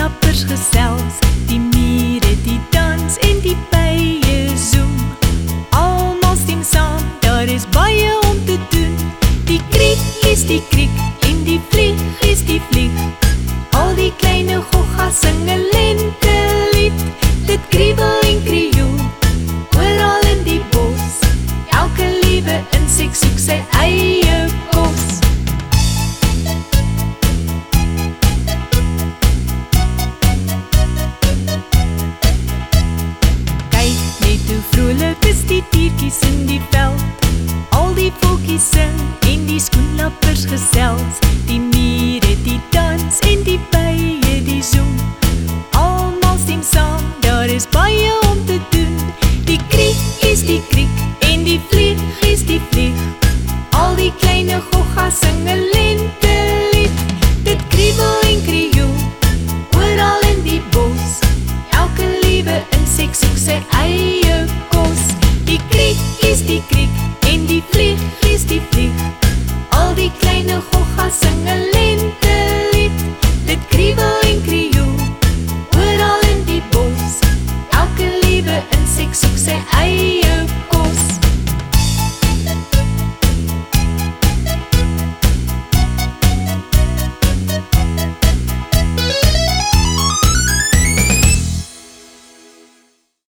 skoenlappers gesels, die mure die dans en die bye zoem. Almal stem saam, daar is baie om te doen. Die kriek is die kriek en die vlieg is die vlieg. Al die kleine goggas sing 'n lentelied. Dit kriebel en krioel oral in die bos. Elke liewe insek soek sy eie kos. Kyk net hoe vrolik is die diertjies in die veld. Al die voeltjies sing en die skoenlappers gesels. Die mure die dans en die bye die zoem. Almal stem saam, daar is baie om te doen. Die kriek is die kriek en die vlieg is die vlieg. Al die kleine goggas sing 'n lentelied. Dit kriebel en krioel oral in die bos. Elke liewe insek soek sy eie kos. Die kriek is die kriek en die vlieg is die vlieg. Al die kleine goggas sing 'n lentelied.